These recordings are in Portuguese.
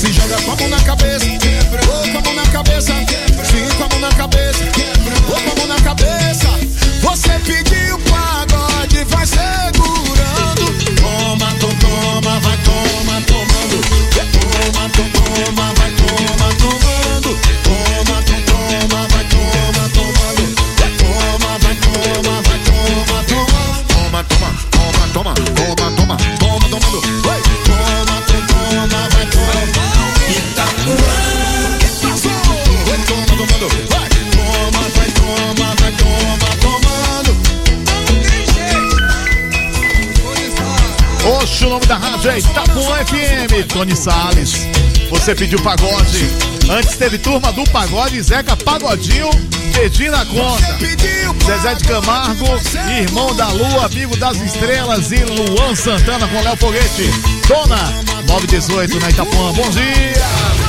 Se joga com a mão na cabeça, ou com a mão na cabeça, sim, com a mão na cabeça, ou com a mão na cabeça. Você pediu pagode, vai segurando. Toma, toma, vai toma, tomando. Toma, toma, vai toma, tomando. Toma, toma, vai toma, tomando. Toma, vai toma, vai toma, tomando. Toma, toma, toma, toma, toma, toma, toma, tomando. Vai, toma, toma, vai toma. Itapuã, que passou? Vai toma, tomando. Vai, toma, vai toma, vai toma, tomando. Oxe, o nome da rádio é Itapuã FM. Tony Salles, você pediu pagode. Antes teve Turma do Pagode, Zeca Pagodinho pedindo a conta. Zezé de Camargo, Irmão da Lua, Amigo das Estrelas e Luan Santana com Léo Foguete. Dona 918 na Itapuã, bom dia.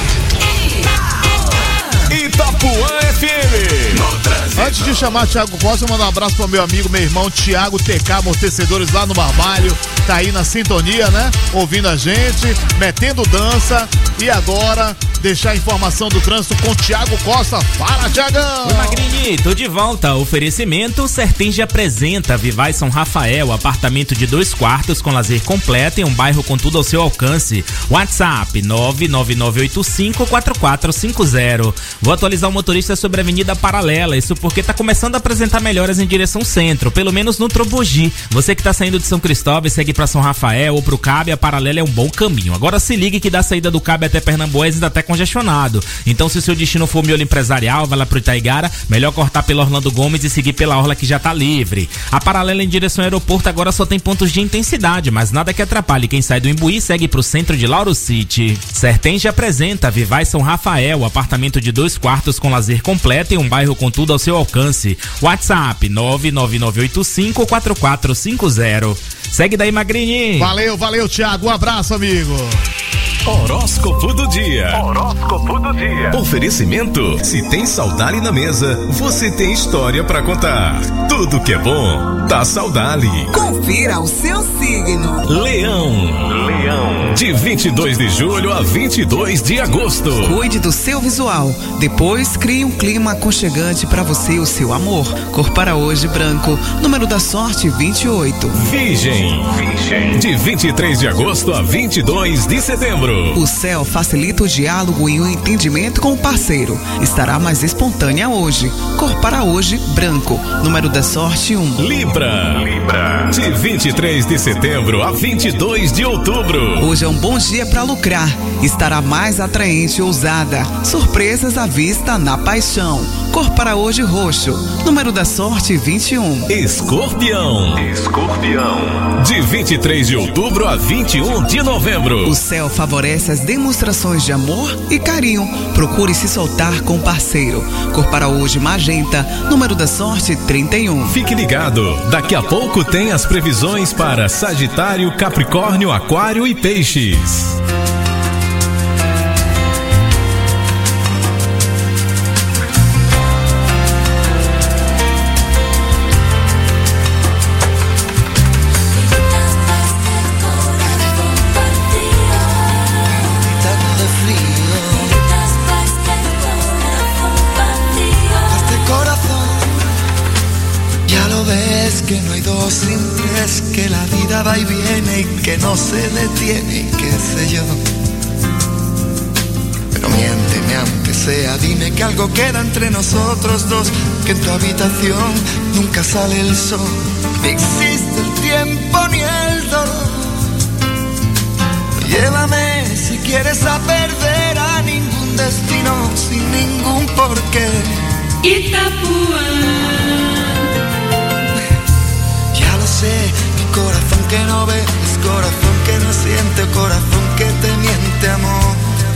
Itapuã FM. Antes de chamar Thiago Costa, mandar um abraço pro meu amigo, meu irmão Thiago TK Amortecedores lá no Barbalho. Tá aí na sintonia, né? Ouvindo a gente, metendo dança. E agora, deixar a informação do trânsito com Thiago Costa. Fala, Thiagão! Oi, Magrini, tô de volta. Oferecimento Sertenge apresenta Vivai São Rafael, apartamento de 2 quartos com lazer completo em um bairro com tudo ao seu alcance. WhatsApp 999854450. Vou atualizar o motorista sobre a Avenida Paralela, isso porque tá começando a apresentar melhoras em direção centro, pelo menos no Trobogi. Você que tá saindo de São Cristóvão e segue pra São Rafael ou pro Cabe, a Paralela é um bom caminho. Agora se ligue que da saída do Cabe até Pernambués ainda até congestionado. Então se o seu destino for miolo empresarial, vai lá pro Itaigara, melhor cortar pela Orlando Gomes e seguir pela orla que já tá livre. A Paralela em direção ao aeroporto agora só tem pontos de intensidade, mas nada que atrapalhe quem sai do Imbuí segue pro centro de Lauro City. Sertenge apresenta Vivai São Rafael, apartamento de 2 quartos com lazer completo em um bairro com tudo ao seu alcance. WhatsApp 999854450. Segue daí, Magrini. Valeu, valeu, Thiago. Um abraço, amigo. Horóscopo do dia. Horóscopo do dia. Oferecimento: se tem Saudali na mesa, você tem história pra contar. Tudo que é bom, tá Saudali. Confira o seu signo. Leão. Leão. De 22 de julho a 22 de agosto. Cuide do seu visual. Depois crie um clima aconchegante pra você e o seu amor. Cor para hoje branco. Número da sorte 28. Virgem. Virgem. De 23 de agosto a 22 de setembro. O céu facilita o diálogo e o entendimento com o parceiro. Estará mais espontânea hoje. Cor para hoje, branco. Número da sorte 1. Libra. Libra. De 23 de setembro a 22 de outubro. Hoje é um bom dia para lucrar. Estará mais atraente e ousada. Surpresas à vista na paixão. Cor para hoje, roxo. Número da sorte 21. Escorpião. Escorpião. De 23 de outubro a 21 de novembro. O céu favorece as demonstrações de amor e carinho. Procure se soltar com o parceiro. Cor para hoje, magenta. Número da sorte 31. Fique ligado, daqui a pouco tem as previsões para Sagitário, Capricórnio, Aquário e Peixes. Que la vida va y viene y que no se detiene y qué sé yo. Pero miénteme aunque sea, dime que algo queda entre nosotros dos, que en tu habitación nunca sale el sol, ni existe el tiempo ni el dolor. Llévame si quieres a perder a ningún destino sin ningún porqué. Itapuã. Mi corazón que no ves, corazón que no siente, corazón que te miente, amor.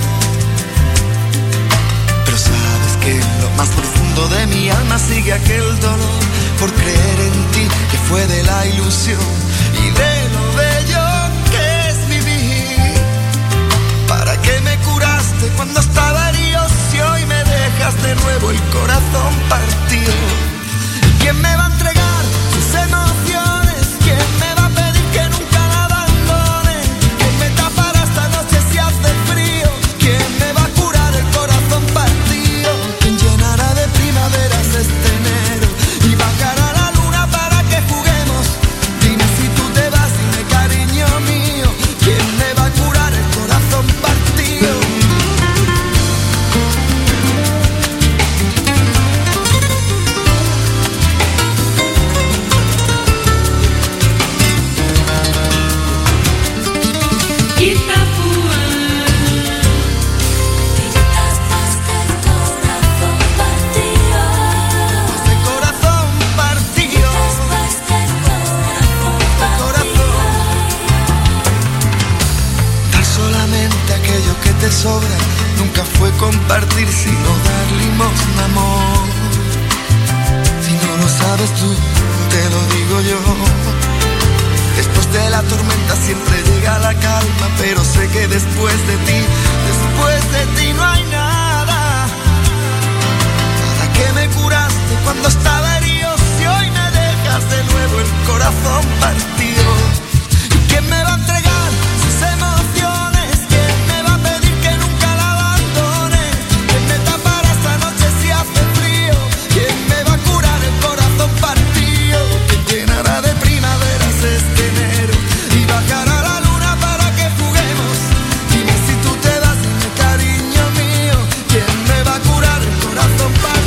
Pero sabes que en lo más profundo de mi alma sigue aquel dolor por creer en ti, que fue de la ilusión y de lo bello que es vivir. ¿Para qué me curaste cuando estaba herido si hoy me dejas de nuevo el corazón partido? ¿Quién me va a entregar sus emociones? ¿Quién me va a pedir que nunca la abandone? ¿Quién me tapará esta noche si hace frío? ¿Quién compartir sino dar limosna, amor. Si no lo sabes tú, te lo digo yo. Después de la tormenta siempre llega la calma, pero sé que después de ti no hay nada. Nada que me curaste cuando estaba herido, si hoy me dejas de nuevo el corazón partido. ¿Y quién me va a entregar sus emociones? ¿Quién me va a pedir que nunca la abandone? ¿Quién me tapará esta noche si hace frío? ¿Quién me va a curar el corazón partido? ¿Quién llenará de primaveras este enero y bajará la luna para que juguemos? Dime si tú te vas, dime cariño mío, ¿quién me va a curar el corazón partido?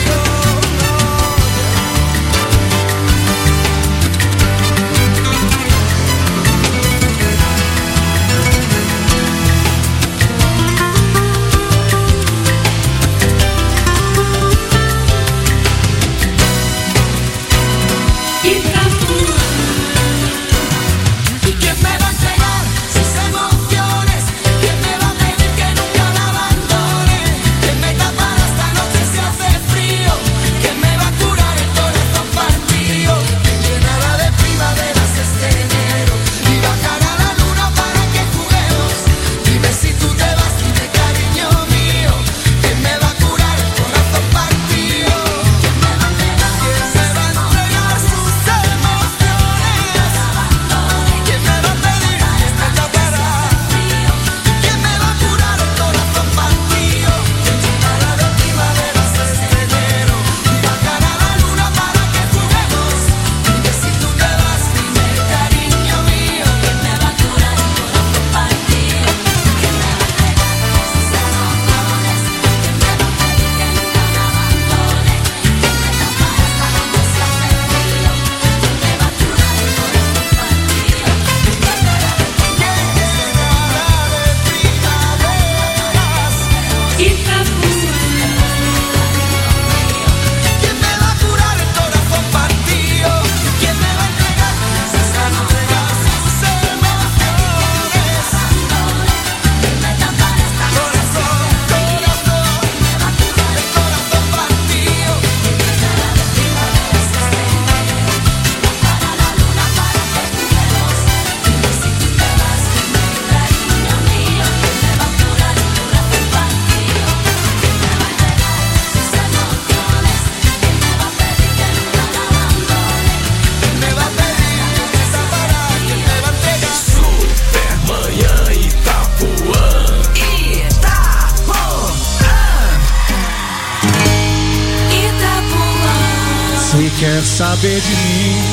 Quer saber de mim?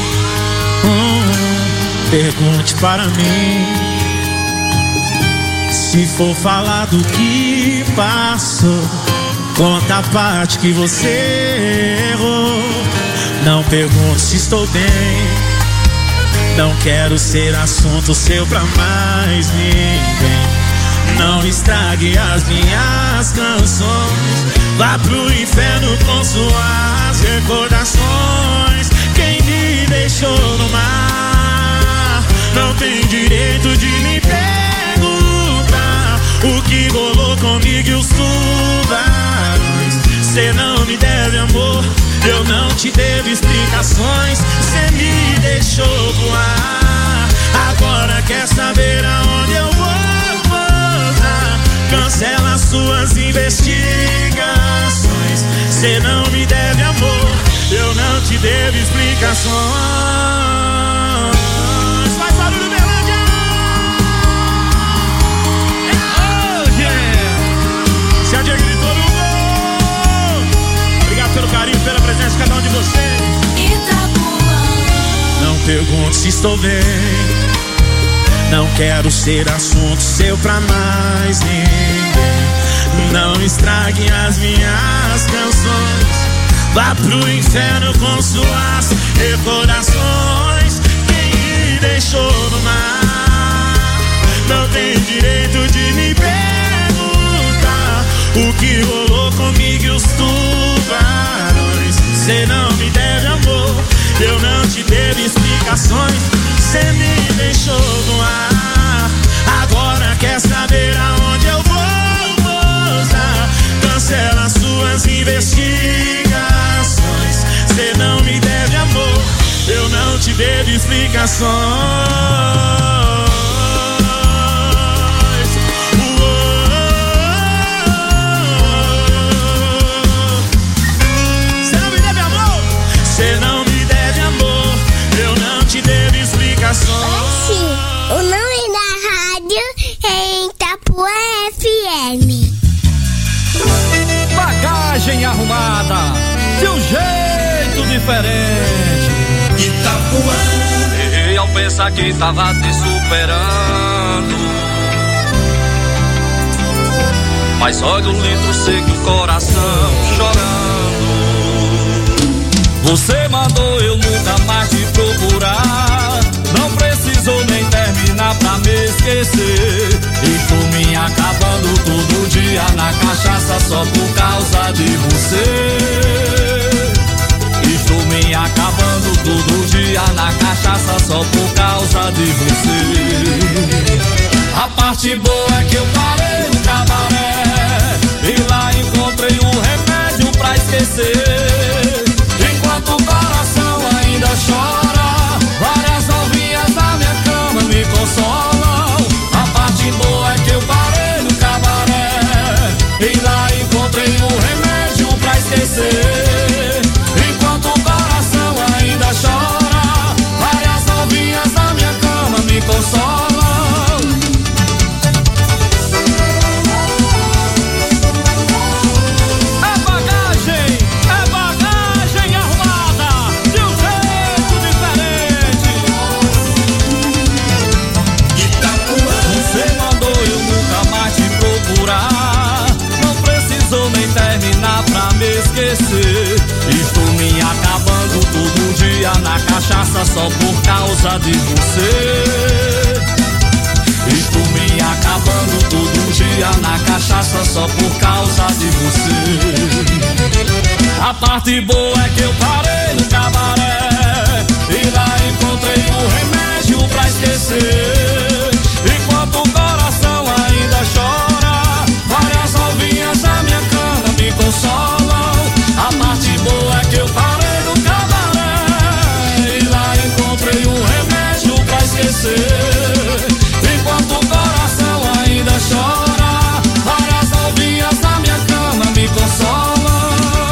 Pergunte para mim. Se for falar do que passou, conta a parte que você errou. Não pergunte se estou bem, não quero ser assunto seu pra mais ninguém. Não estrague as minhas canções, vá pro inferno com suas recordações. Quem me deixou no mar não tem direito de me perguntar o que rolou comigo e os tubarões. Cê não me deve amor, eu não te devo explicações. Cê me deixou voar, agora quer saber aonde eu vou. Cancela suas investigações. Cê não me deve amor, eu não te devo explicações. Faz barulho, Berlândia! Oh, yeah! Se a Diego gritou no gol. Obrigado pelo carinho, pela presença de cada um de vocês. Não pergunte se estou bem, não quero ser assunto seu pra mais ninguém. Não estrague as minhas canções, vá pro inferno com suas recordações. Quem me deixou no mar não tem direito de me perguntar o que rolou comigo e os tubarões. Cê não me deve amor, eu não te devo explicações. Cê me deixou no ar, agora quer saber aonde eu vou usar. investigações. Cê não me deve amor, eu não te devo explicações. Você não me deve amor, eu não te devo explicações. Sim, o nome da rádio é Itapuã FM. Bagagem arrumada, de um jeito diferente. Itapuã. E ao pensar que tava te superando, mas olha o litro seco, o coração chorando. Você mandou eu nunca mais te procurar, não precisou nem terminar pra me esquecer. Estou me acabando todo dia na cachaça só por causa de você. Estou me acabando todo dia na cachaça só por causa de você. A parte boa é que eu parei no cabaré e lá encontrei um remédio pra esquecer. Enquanto o coração ainda chora, várias novinhas na minha cama me consolam. A parte boa é que eu parei no cabaré e lá encontrei um remédio pra esquecer. Enquanto o coração ainda chora, várias novinhas na minha cama me consolam. Estou me acabando todo dia na cachaça só por causa de você. Estou me acabando todo dia na cachaça só por causa de você. A parte boa é que eu parei no cabaré e lá encontrei um remédio pra esquecer. Enquanto o coração ainda chora, várias novinhas na minha cama me consolam. A parte boa é que eu parei no cabaré e lá encontrei um remédio pra esquecer. Enquanto o coração ainda chora, várias novinhas na minha cama me consolam.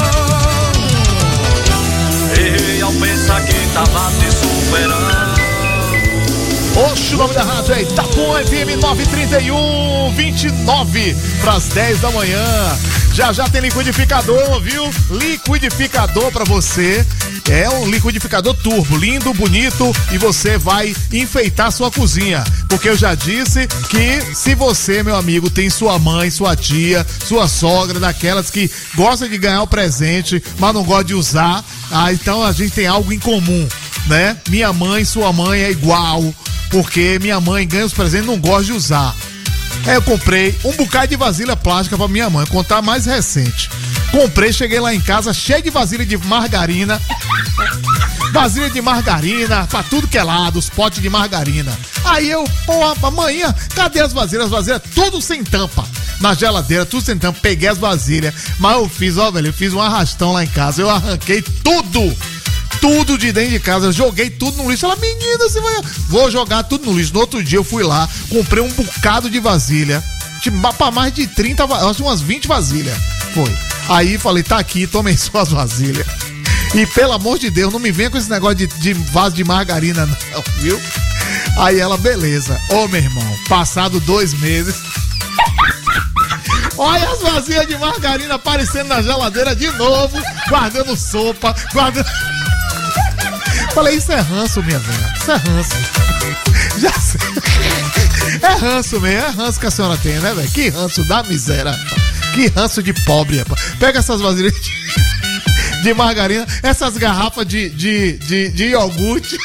Errei ao pensar que tava te superando. Oxe, o nome da rádio é Itapuã FM 931, 29 pras 10 da manhã. Já já tem liquidificador, viu? Liquidificador pra você. É um liquidificador turbo, lindo, bonito, e você vai enfeitar sua cozinha. Porque eu já disse que se você, meu amigo, tem sua mãe, sua tia, sua sogra, daquelas que gosta de ganhar o presente, mas não gosta de usar, então a gente tem algo em comum, né? Minha mãe, sua mãe é igual, porque minha mãe ganha os presentes e não gosta de usar. Eu comprei um bocado de vasilha plástica pra minha mãe, contar mais recente. Comprei, cheguei lá em casa cheio de vasilha de margarina. Vasilha de margarina, pra tudo que é lado, os potes de margarina. Aí eu, porra, amanhã, cadê as vasilhas? As vasilhas tudo sem tampa. Na geladeira, tudo sem tampa. Peguei as vasilhas, mas eu fiz, ó, velho, eu fiz um arrastão lá em casa. Eu arranquei tudo de dentro de casa, eu joguei tudo no lixo. Ela, menina, você vai... Vou jogar tudo no lixo. No outro dia eu fui lá, comprei um bocado de vasilha, pra mais de 30, acho umas 20 vasilhas. Foi. Aí falei, tá aqui, tomem suas vasilhas. E pelo amor de Deus, não me venha com esse negócio de vaso de margarina não, viu? Aí ela, beleza. Ô, meu irmão, passado 2 meses... Olha as vasilhas de margarina aparecendo na geladeira de novo, guardando sopa, guardando... Falei, isso é ranço, minha velha. Isso é ranço. Já sei. É ranço mesmo, é ranço que a senhora tem, né, velho? Que ranço da miséria, rapaz. Que ranço de pobre, rapaz. Pega essas vasilhas de margarina, essas garrafas de iogurte.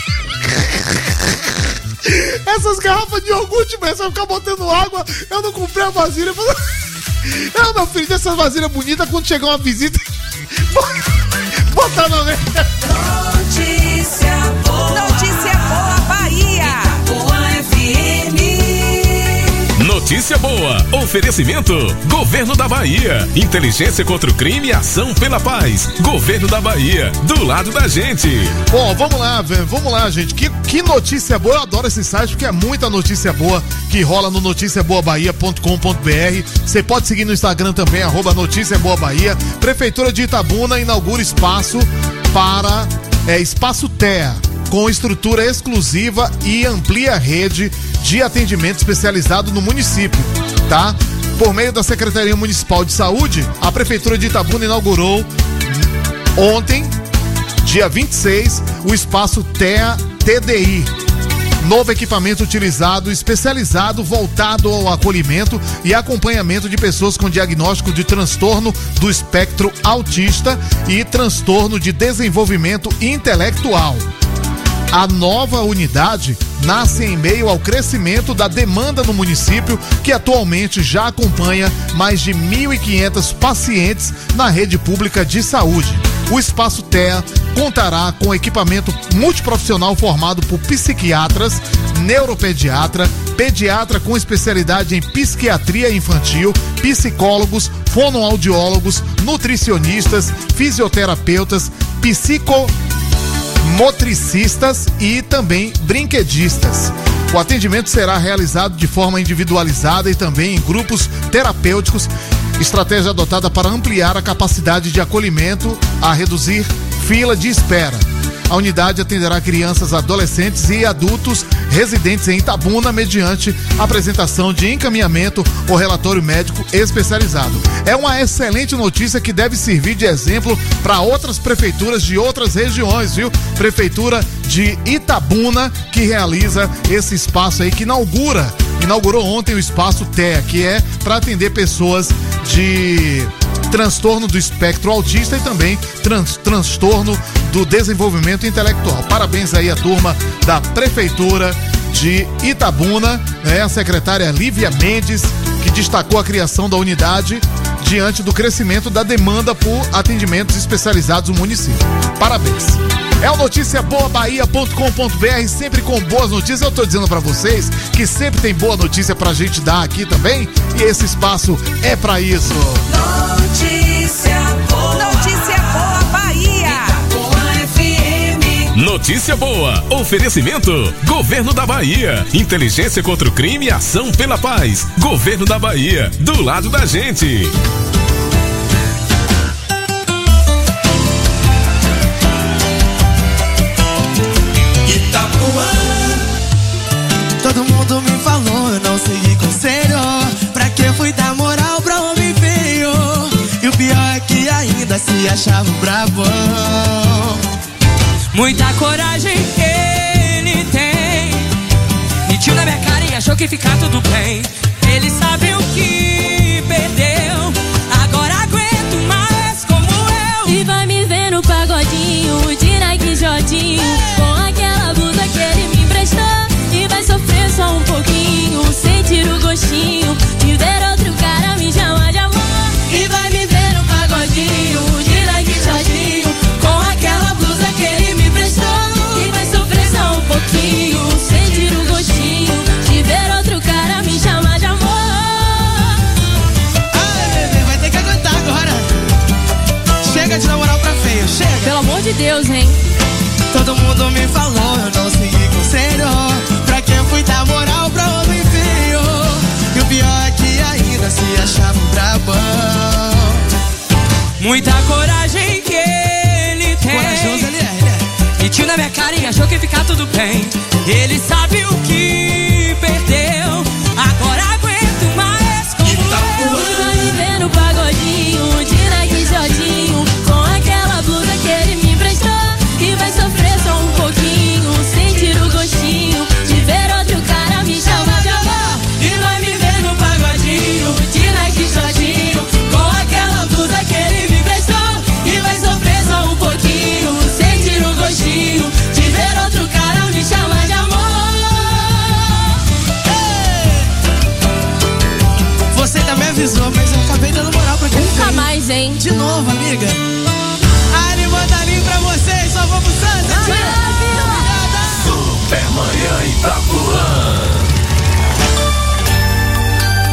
Essas garrafas de iogurte, mas vai ficar botando água. Eu não comprei a vasilha. Eu, meu filho, dessas vasilhas bonitas, quando chegar uma visita, botar na mesa. Notícia boa Bahia. Itapuã FM. Notícia boa. Oferecimento Governo da Bahia. Inteligência contra o crime e ação pela paz. Governo da Bahia, do lado da gente. Bom, vamos lá, gente. Que notícia boa. Eu adoro esse site porque é muita notícia boa que rola no noticiaboabahia.com.br. Você pode seguir no Instagram também, @noticiaboabahia. Prefeitura de Itabuna inaugura espaço para Espaço TEA, com estrutura exclusiva e amplia a rede de atendimento especializado no município, tá? Por meio da Secretaria Municipal de Saúde, a Prefeitura de Itabuna inaugurou ontem, dia 26, o Espaço TEA TDI. Novo equipamento utilizado, especializado, voltado ao acolhimento e acompanhamento de pessoas com diagnóstico de transtorno do espectro autista e transtorno de desenvolvimento intelectual. A nova unidade nasce em meio ao crescimento da demanda no município, que atualmente já acompanha mais de 1.500 pacientes na rede pública de saúde. O Espaço TEA contará com equipamento multiprofissional formado por psiquiatras, neuropediatra, pediatra com especialidade em psiquiatria infantil, psicólogos, fonoaudiólogos, nutricionistas, fisioterapeutas, psicomotricistas e também brinquedistas. O atendimento será realizado de forma individualizada e também em grupos terapêuticos, estratégia adotada para ampliar a capacidade de acolhimento a reduzir fila de espera. A unidade atenderá crianças, adolescentes e adultos residentes em Itabuna mediante apresentação de encaminhamento ou relatório médico especializado. É uma excelente notícia que deve servir de exemplo para outras prefeituras de outras regiões, viu? Prefeitura de Itabuna que realiza esse espaço aí, que inaugurou ontem o Espaço TEA, que é para atender pessoas de transtorno do espectro autista e também transtorno do desenvolvimento intelectual. Parabéns aí à turma da Prefeitura de Itabuna, a secretária Lívia Mendes, que destacou a criação da unidade diante do crescimento da demanda por atendimentos especializados no município. Parabéns. É o noticiaboabahia.com.br, sempre com boas notícias. Eu tô dizendo pra vocês que sempre tem boa notícia pra gente dar aqui também, e esse espaço é pra isso. Notícia boa Bahia. Notícia boa. Oferecimento Governo da Bahia. Inteligência contra o crime e ação pela paz. Governo da Bahia, do lado da gente. Todo mundo me falou, eu não segui conselho. Pra que fui dar moral pra homem feio? E o pior é que ainda se achava brabão. Muita coragem ele tem. Mentiu na minha cara e achou que ficar tudo bem. Ele sabe o que perdeu. Agora aguento mais como eu. E vai me ver no pagodinho de Nike Jodinho, com aquela blusa que ele me emprestou. E vai sofrer só um pouquinho, sentir o gostinho de ver outro cara me chamar de amor. E vai me ver no pagodinho de Nike Jodinho, com aquela blusa que ele me emprestou. E vai sofrer só um pouquinho, sentir o gostinho de ver outro cara me chamar de amor. Ai, bebê, vai ter que aguentar agora. Chega de namorar pra feio, chega. Pelo amor de Deus, hein? Todo mundo me falou, eu não segui conselho. Pra que eu fui dar moral pra homem feio? E o pior é que ainda se achava um brabão. Muita coragem que ele tem. Corajoso ele é. Mentiu na minha cara e achou que ia ficar tudo bem. Ele sabe o que perdeu. Agora aguento mais como eu. Vai me ver no pagodinho de Nike Jodinho, com aquela blusa que ele me emprestou. E vai sofrer só um pouquinho, sentir o gostinho de ver outro cara me chamar de amor. E vai me ver no pagodinho de Nike Jodinho, com aquela blusa que ele me emprestou. E vai sofrer só um pouquinho, sentir o gostinho de ver outro cara me chamar de amor. Você ainda me avisou, mas eu acabei dando moral pra quem Nunca fez. mais, hein? De novo, amiga. Ali manda ali pra vocês, só vamos Santa. Supermanhã Itapuã.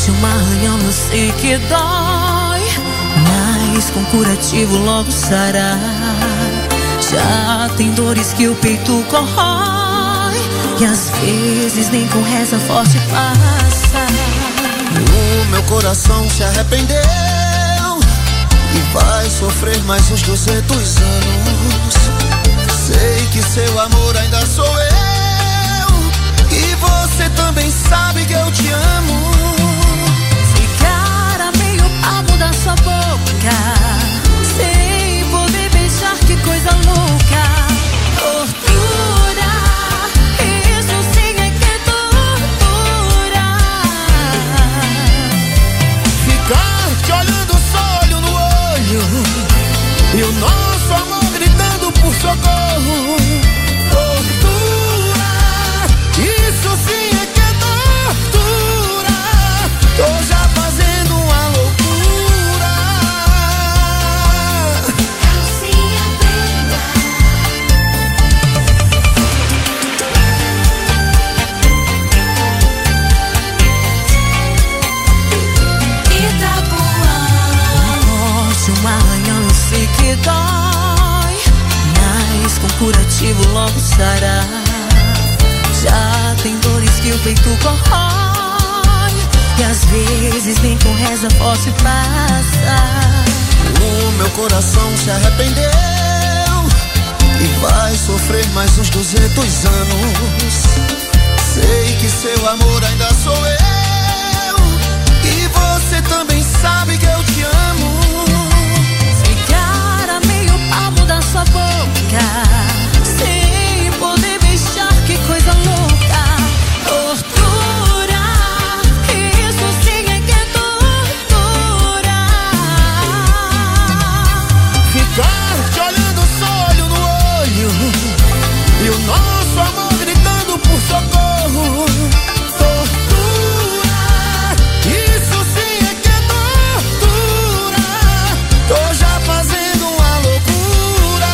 Morte, um arranhão, eu sei que dói, mas com curativo logo sará. Já tem dores que o peito corrói, e às vezes nem com reza forte passa. O meu coração se arrependeu e vai sofrer mais uns 200 anos. Sei que seu amor ainda sou eu, e você também sabe que eu te amo. Ficar a meio palmo da sua boca, sem poder beijar, que coisa louca. Tortura, isso sim é que é tortura. Ficar te olhando só olho no olho, e o nosso amor gritando por socorro. Tortura, isso sim é que é tortura. Tô já fazendo uma loucura. Morte, um arranhão, eu sei que dói, mas com curativo logo sará. Já tem dores que o peito corrói, e às vezes nem com reza forte passa. O meu coração se arrependeu e vai sofrer mais uns 200 anos. Sei que seu amor ainda sou eu, e você também sabe que eu te amo. Ficar a meio palmo da sua boca, sem poder beijar, que coisa louca. Tortura, isso sim é que é tortura. Ficar te olhando só olho no olho, e o nosso amor gritando por socorro. Tortura, isso sim é que é tortura. Tô já fazendo uma loucura.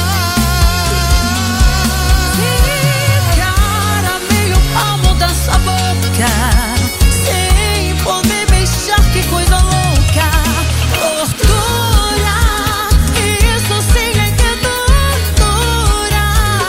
Ficar a meio palmo da sua boca, sem poder beijar, que coisa louca. Tortura, isso sim é que é tortura.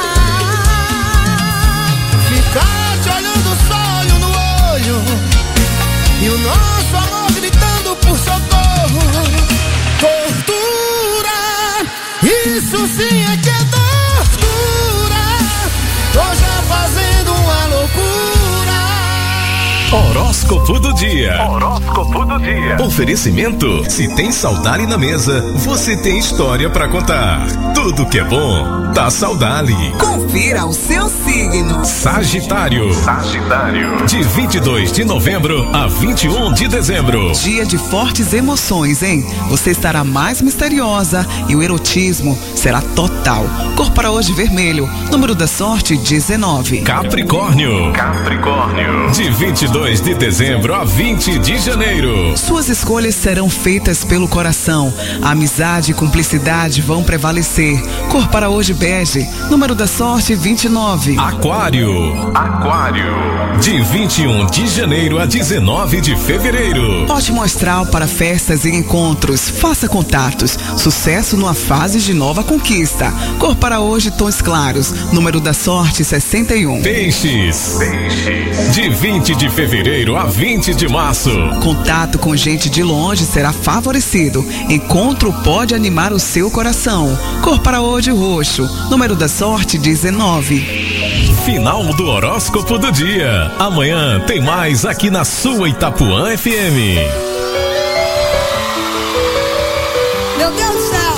Ficar te olhando só olho no olho, e o nosso amor gritando por socorro. Tortura, isso sim é que é tortura. Tô já fazendo uma loucura. Horóscopo do dia. Horóscopo do dia. Oferecimento: se tem Saudade na mesa, você tem história pra contar. Tudo que é bom, tá Saudade. Confira o seu signo. Sagitário. Sagitário. De 22 de novembro a 21 de dezembro. Dia de fortes emoções, hein? Você estará mais misteriosa e o erotismo será total. Cor para hoje vermelho. Número da sorte 19. Capricórnio. Capricórnio. De 22 de dezembro a 20 de janeiro. Suas escolhas serão feitas pelo coração. A amizade e cumplicidade vão prevalecer. Cor para hoje bege. Número da sorte 29. Aquário. Aquário. De 21 de janeiro a 19 de fevereiro. Ótimo astral para festas e encontros. Faça contatos. Sucesso numa fase de nova conquista. Cor para hoje tons claros. Número da sorte 61. Peixes. Peixes. De 20 de fevereiro a 20 de março. Contato com gente de longe será favorecido. Encontro pode animar o seu coração. Cor para hoje roxo. Número da sorte 19. Final do horóscopo do dia. Amanhã tem mais aqui na sua Itapuã FM. Meu Deus do céu!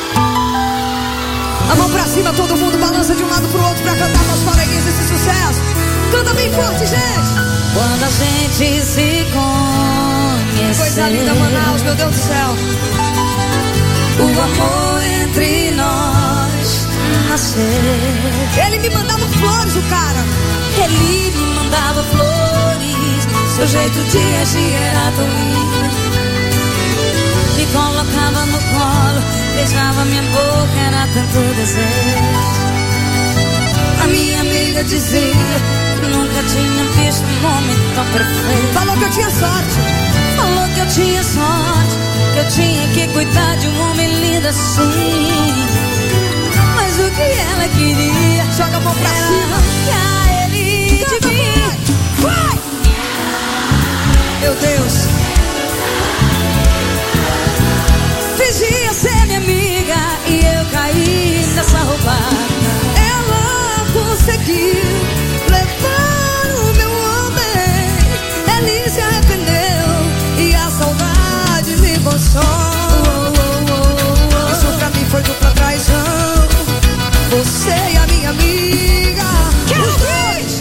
A mão pra cima, todo mundo balança de um lado pro outro pra cantar com os coleguinhas esse sucesso. Canta bem forte, gente! Quando a gente se conhece, coisa linda, Manaus, meu Deus do céu. O amor entre nós nasceu. Ele me mandava flores, o cara. Ele me mandava flores. Seu jeito de agir era tão lindo. Me colocava no colo, beijava minha boca, era tanto desejo. A minha amiga dizia que nunca tinha visto um homem tão perfeito. Falou que eu tinha sorte. cuidar de um homem lindo assim. Mas o que ela queria, joga a mão pra cima, arrancar ele de mim. Vai! Meu Deus. Fingia ser minha amiga e eu caí nessa roubada. Ela conseguiu levar o meu homem. Ele se arrependeu e a saudade me consome. Isso pra mim foi dupla traição. Você e a minha amiga. Os dois.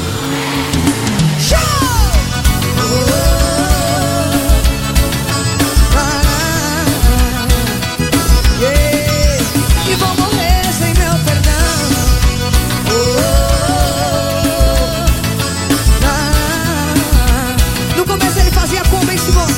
Show! E vou morrer sem meu perdão. No começo ele fazia como, hein, Simone?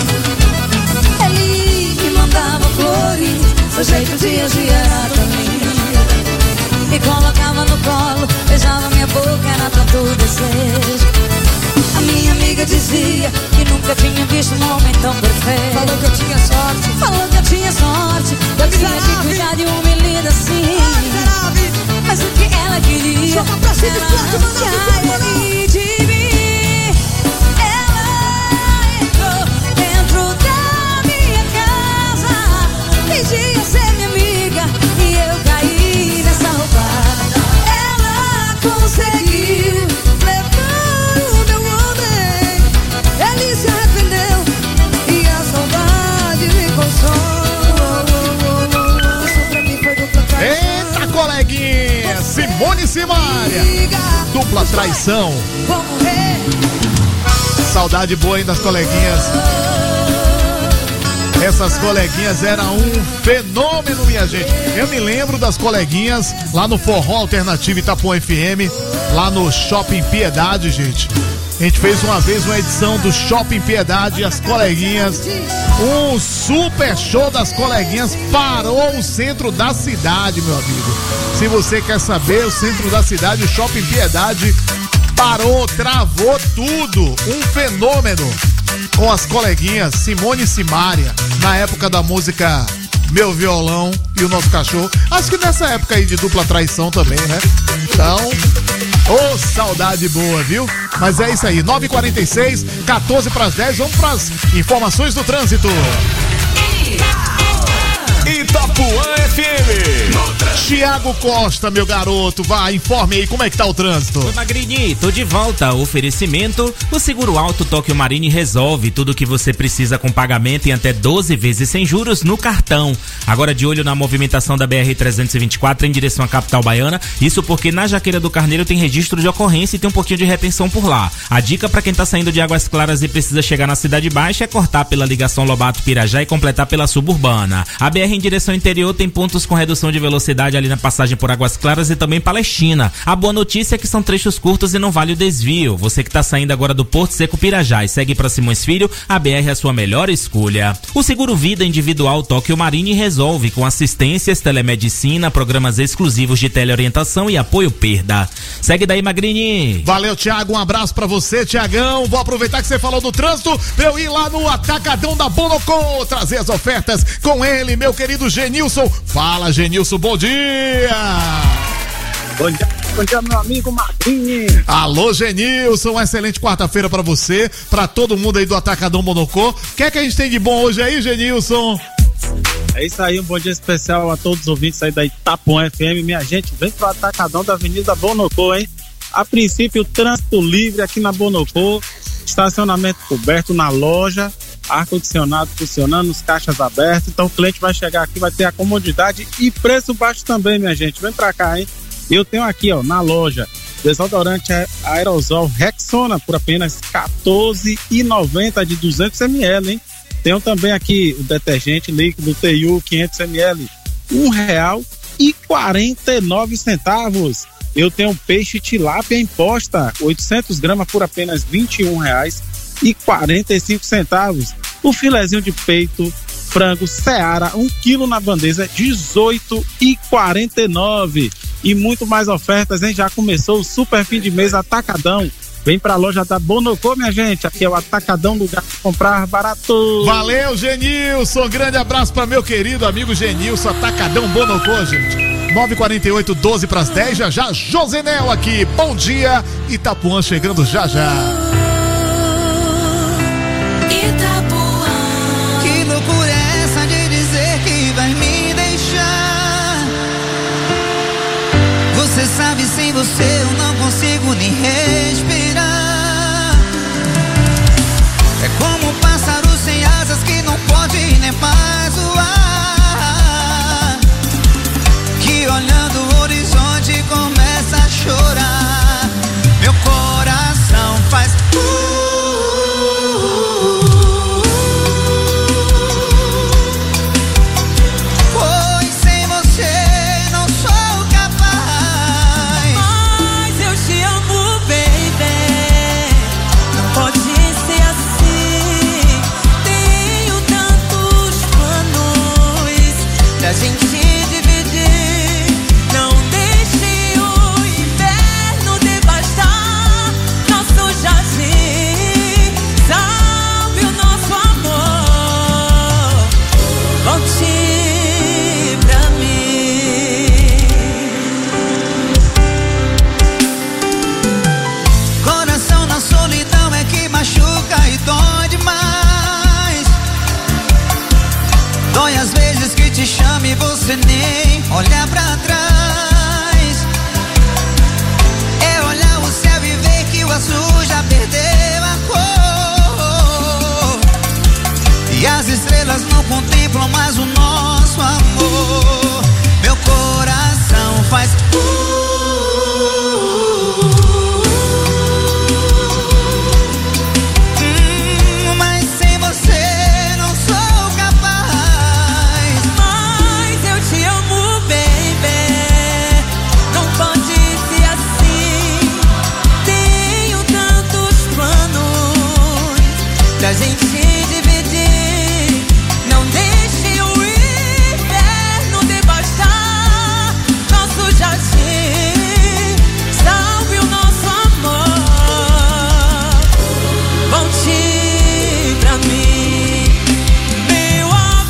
Ele me mandava flores, seu jeito de agir era tão lindo. Me colocava no colo, beijava minha boca, era tanto desejo. A minha amiga dizia que nunca tinha visto um homem tão perfeito. Falou que eu tinha sorte. Falou que eu tinha sorte. Eu tinha que cuidar de um homem lindo assim. Mas o que ela queria, joga pra cima, arrancar ele de mim. Ela entrou dentro da minha casa, fingia ser minha amiga e eu caí nessa roubada. Ela conseguiu levar o meu homem. Ele se arrependeu e a saudade me consome. Isso pra mim foi dupla traição. Eita, coleguinha! Simone e Simária! Dupla traição. Vou morrer. Saudade boa, hein, das coleguinhas. Essas coleguinhas eram um fenômeno, minha gente. Eu me lembro das coleguinhas lá no Forró Alternativo Itapuã FM, lá no Shopping Piedade, gente. A gente fez uma vez uma edição do Shopping Piedade e as coleguinhas, um super show das coleguinhas, parou o centro da cidade, meu amigo. Se você quer saber, o centro da cidade, o Shopping Piedade, parou, travou tudo. Um fenômeno com as coleguinhas Simone e Simária, na época da música Meu Violão e o Nosso Cachorro. Acho que nessa época aí de dupla traição também, né? Então, ô, saudade boa, viu? Mas é isso aí, 9h46, 14 para as 10, vamos para as informações do trânsito. Itapuã FM. Tiago Costa, meu garoto, vai, informe aí como é que tá o trânsito. Oi, Magrini, tô de volta. Oferecimento: o Seguro Alto Tóquio Marine resolve tudo o que você precisa com pagamento em até 12 vezes sem juros no cartão. Agora de olho na movimentação da BR-324 em direção à capital baiana. Isso porque na Jaqueira do Carneiro tem registro de ocorrência e tem um pouquinho de retenção por lá. A dica pra quem tá saindo de Águas Claras e precisa chegar na Cidade Baixa é cortar pela ligação Lobato-Pirajá e completar pela suburbana. A BR em direção interior tem pontos com redução de velocidade ali na passagem por Águas Claras e também Palestina. A boa notícia é que são trechos curtos e não vale o desvio. Você que tá saindo agora do Porto Seco Pirajá e segue para Simões Filho, a BR é a sua melhor escolha. O Seguro Vida Individual Tóquio Marine resolve com assistências, telemedicina, programas exclusivos de teleorientação e apoio perda. Segue daí, Magrini. Valeu, Thiago, um abraço pra você, Thiagão. Vou aproveitar que você falou do trânsito pra eu ir lá no Atacadão da Bonocô, trazer as ofertas com ele, meu querido Genilson. Fala, Genilson, bom dia! Bom dia, meu amigo Marquinhos. Alô, Genilson, uma excelente quarta-feira pra você, pra todo mundo aí do Atacadão Bonocô. O que é que a gente tem de bom hoje aí, Genilson? É isso aí, um bom dia especial a todos os ouvintes aí da Itapuã FM. Minha gente, vem pro Atacadão da Avenida Bonocô, hein? A princípio, trânsito livre aqui na Bonocô, estacionamento coberto na loja, ar-condicionado funcionando, os caixas abertos. Então o cliente vai chegar aqui, vai ter a comodidade e preço baixo também, minha gente. Vem pra cá, hein? Eu tenho aqui, ó, na loja, desodorante aerosol Rexona por apenas R$14,90 de 200 ml, hein? Tenho também aqui o detergente líquido TU 500 ml, R$1,49. Eu tenho peixe tilápia em posta, 800 gramas por apenas R$21,45. O filezinho de peito, frango Seara, 1 quilo na bandeja, R$18,49. E muito mais ofertas, hein? Já começou o super fim de mês Atacadão. Vem pra loja da Bonocô, minha gente. Aqui é o atacadão do lugar pra comprar barato. Valeu, Genilson. Grande abraço para meu querido amigo Genilson, atacadão Bonocô, gente. 9h48, 12 para as 10. Já Josenel aqui. Bom dia, Itapuã chegando já. Itapuã. Que loucura é essa de dizer que vai me deixar? Você sabe, sem você eu não consigo nem respirar. É como um pássaro sem asas que não pode nem mais voar, que olhando o horizonte começa a chorar. Meu coração faz pois sem você não sou capaz. Mas eu te amo, baby. Não pode ser assim. Tenho tantos planos pra gente dividir. Não deixe o inverno devastar nosso jardim. Salve o nosso amor. Volte pra mim. Coração na solidão é que machuca e dói demais. Dói às vezes que te chama e você nem olha pra trás. É olhar o céu e ver que o azul já perdeu a cor, e as estrelas não contemplam mais o nosso amor. Meu coração faz mas sem você não sou capaz. Mas eu te amo, baby. Não pode ser assim. Tenho tantos planos pra gente dividir. Não deixe o inverno devastar nosso jardim. Salve o nosso amor. Volte pra mim, meu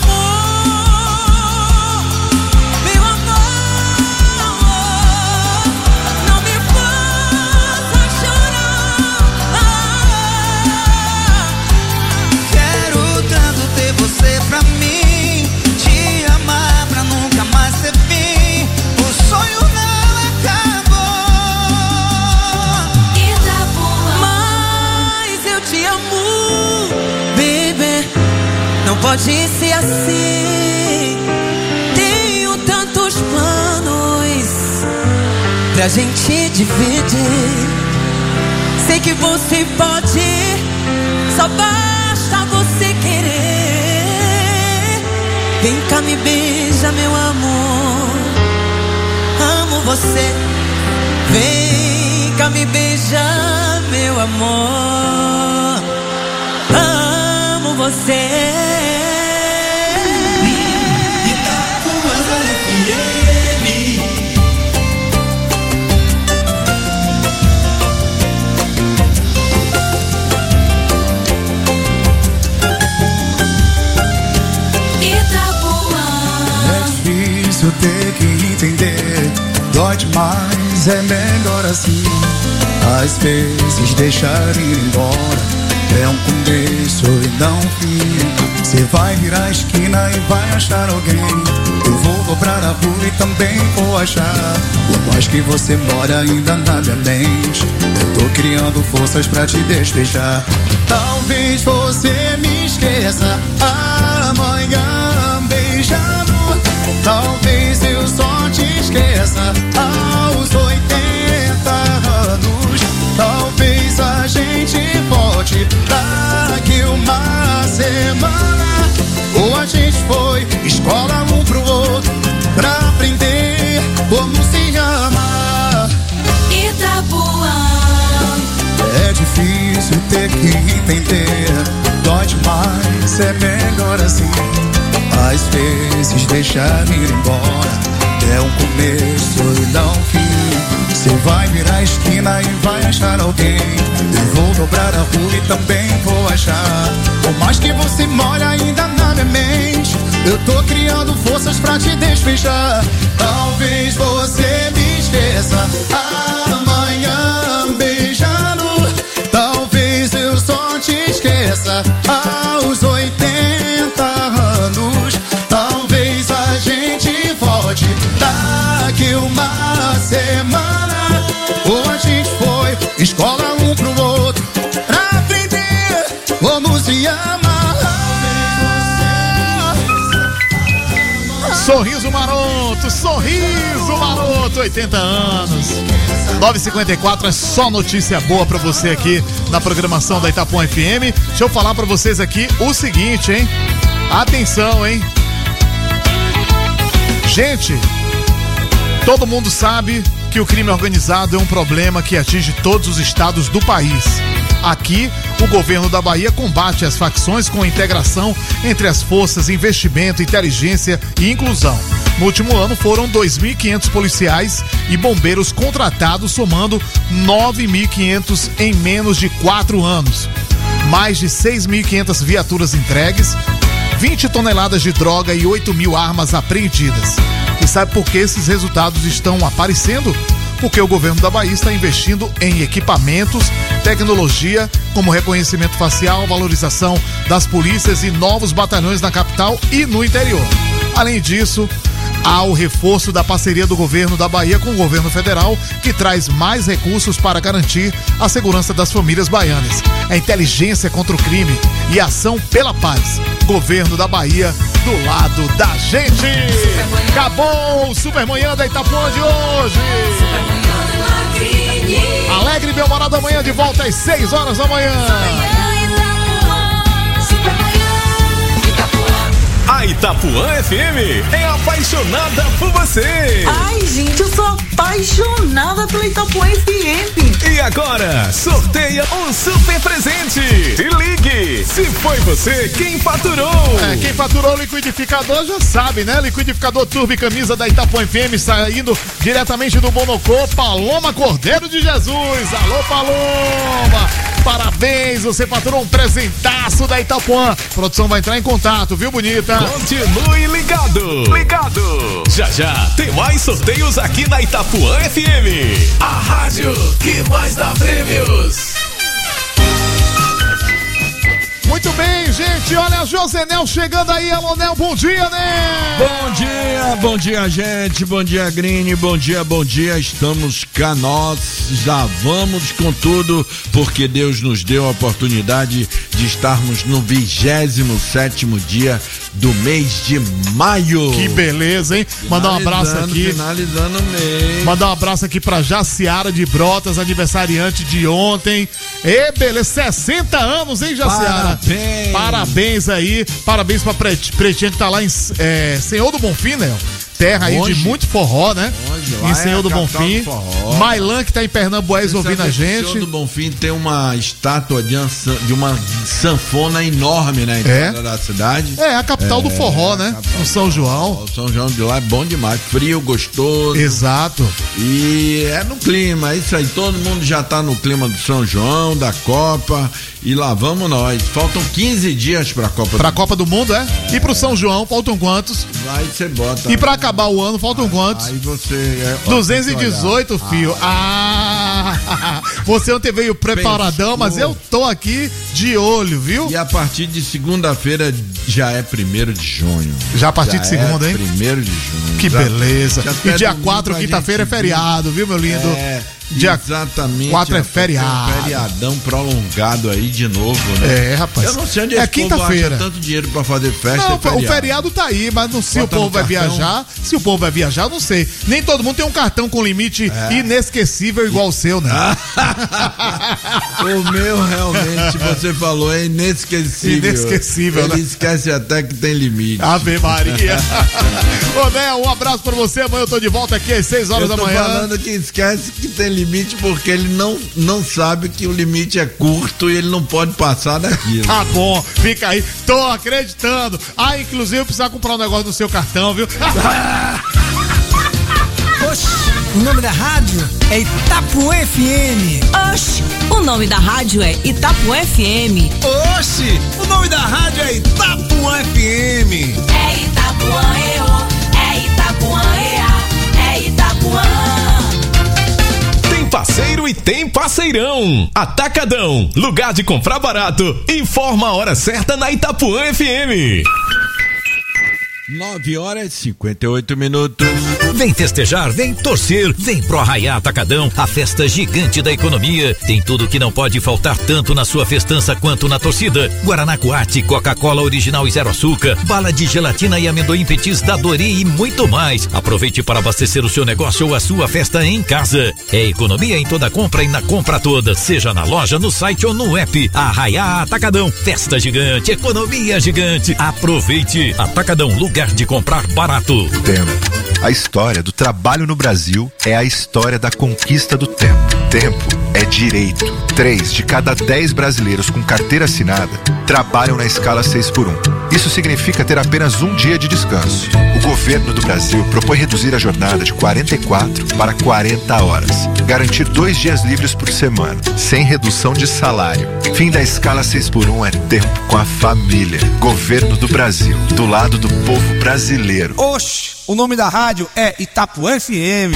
amor, meu amor. Não me faça chorar. Quero tanto ter você pra mim, te amar pra nunca mais ter fim. O sonho não acabou. Mas eu te amo, baby. Não pode ser assim. Tenho tantos planos pra gente dividir. Sei que você pode, só basta você querer. Vem cá, me beija, meu amor. Amo você. Vem cá, me beija, meu amor. Amo você. É difícil ter que entender, dói demais, é melhor assim. Às vezes deixar ir embora é um começo e não um fim. Você vai virar a esquina e vai achar alguém. Eu vou dobrar a rua e também vou achar. Por mais que você mora ainda na minha mente, eu tô criando forças pra te despejar. Talvez você me esqueça amanhã beijando. Talvez eu só te esqueça aos 80 anos. Talvez a gente volte daqui uma semana. Ou a gente foi escola um pro outro pra aprender como se ama. Itapuã. É difícil ter que entender, dói demais, é melhor assim. Às vezes deixar ir embora é um começo e não um fim. Você vai virar a esquina e vai achar alguém. dobrar a rua e também vou achar. Por mais que você more ainda na minha mente, eu tô criando forças pra te desfechar. Talvez você me esqueça amanhã beijando. Talvez eu só te esqueça aos 80 anos. Talvez a gente volte daqui uma semana. Ou a gente foi escola um pro outro pra aprender como se ama. Sorriso maroto, 80 anos. 9h54, é só notícia boa pra você aqui na programação da Itapuã FM. Deixa eu falar pra vocês aqui o seguinte, hein? Atenção, hein? Gente, todo mundo sabe que o crime organizado é um problema que atinge todos os estados do país. Aqui, o governo da Bahia combate as facções com integração entre as forças, investimento, inteligência e inclusão. No último ano foram 2.500 policiais e bombeiros contratados, somando 9.500 em menos de 4 anos. Mais de 6.500 viaturas entregues, 20 toneladas de droga e 8.000 armas apreendidas. E sabe por que esses resultados estão aparecendo? Porque o governo da Bahia está investindo em equipamentos, tecnologia, como reconhecimento facial, valorização das polícias e novos batalhões na capital e no interior. Além disso, há o reforço da parceria do governo da Bahia com o governo federal, que traz mais recursos para garantir a segurança das famílias baianas. É inteligência contra o crime e ação pela paz. Governo da Bahia, do lado da gente. Acabou o Supermanhã da Itapuã de hoje. Alegre Belmorado amanhã de volta às 6 horas da manhã. A Itapuã FM é apaixonada por você. Ai, gente, eu sou apaixonada pela Itapuã FM. E agora, sorteia um super presente. Se ligue, se foi você quem faturou. Quem faturou o liquidificador já sabe, né? Liquidificador Turbo e Camisa da Itapuã FM, saindo diretamente do Bonocô, Paloma Cordeiro de Jesus. Alô, Paloma! Parabéns, você faturou um presentaço da Itapuã. A produção vai entrar em contato, viu, bonita? Continue ligado. Já tem mais sorteios aqui na Itapuã FM. A rádio que mais dá prêmios. Muito bem, gente, olha a Josenel chegando aí, alô Nel, bom dia, né? Bom dia, gente, bom dia, Grini, bom dia, estamos cá nós, já vamos com tudo, porque Deus nos deu a oportunidade de estarmos no 27º dia do mês de maio. Que beleza, hein? Mandar um abraço aqui. Finalizando o mês. Mandar um abraço aqui pra Jaciara de Brotas, aniversariante de ontem. E beleza, 60 anos, hein, Jaciara? Parabéns aí, parabéns pra Pretinha que tá lá em Senhor do Bonfim, né? Terra aí de muito forró, né? Em Senhor do Bonfim. Mailan, que tá em Pernambués ouvindo a gente. Senhor do Bonfim tem uma estátua de uma sanfona enorme, né? Da cidade. É a capital do forró, né? O São João. O São João de lá é bom demais. Frio, gostoso. Exato. E é no clima, é isso aí. Todo mundo já tá no clima do São João, da Copa. E lá vamos nós. Faltam 15 dias pra Copa pra Copa do Mundo, é? E pro São João, faltam quantos? Aí você bota. E pra acabar o ano, faltam quantos? Aí você... 218, filho. Você ontem veio preparadão, mas eu tô aqui de olho, viu? E a partir de segunda-feira já é 1º de junho. Já a partir de segunda, hein? 1º de junho. Que beleza. E dia 4, quinta-feira, é feriado, viu, meu lindo? Dia exatamente. 4 é feriado. Um feriadão prolongado aí de novo, né? É, rapaz. Eu não sei onde é quinta-feira. Tanto dinheiro pra fazer festa. Não, o feriado tá aí, mas não sei se o povo vai viajar. Se o povo vai viajar, eu não sei. Nem todo mundo tem um cartão com limite inesquecível igual o seu, né? O meu realmente, você falou, é inesquecível. Inesquecível, Ele né? esquece até que tem limite. Ave Maria. Ô, Nel, um abraço pra você. Amanhã eu tô de volta aqui às 6 horas da manhã. Eu tô falando que esquece que tem limite porque ele não sabe que o limite é curto e ele não pode passar daquilo. Tá bom, fica aí. Tô acreditando. Inclusive eu precisava comprar um negócio no seu cartão, viu? Oxi. o nome da rádio é Itapuã FM. Oxi, o nome da rádio é Itapuã FM. Oxi, o nome da rádio é Itapuã FM. É Itapuã, é Itapuã, é Itapuã. Tem parceiro e tem parceirão. Atacadão, lugar de comprar barato. Informa a hora certa na Itapuã FM. 9h58. Vem festejar, vem torcer, vem pro Arraiá Atacadão, a festa gigante da economia. Tem tudo que não pode faltar tanto na sua festança quanto na torcida. Guaraná Coate, Coca-Cola original e zero açúcar, bala de gelatina e amendoim Petis da Dori e muito mais. Aproveite para abastecer o seu negócio ou a sua festa em casa. É economia em toda compra e na compra toda, seja na loja, no site ou no app. Arraiá Atacadão, festa gigante, economia gigante. Aproveite. Atacadão, lugar de comprar barato. Tempo. A história do trabalho no Brasil é a história da conquista do tempo. Tempo é direito. 3 de cada 10 brasileiros com carteira assinada trabalham na escala 6x1. Isso significa ter apenas um dia de descanso. O governo do Brasil propõe reduzir a jornada de 44 para 40 horas. Garantir 2 dias livres por semana, sem redução de salário. Fim da escala 6x1 é tempo com a família. Governo do Brasil, do lado do povo brasileiro. Oxi, o nome da rádio é Itapuã FM.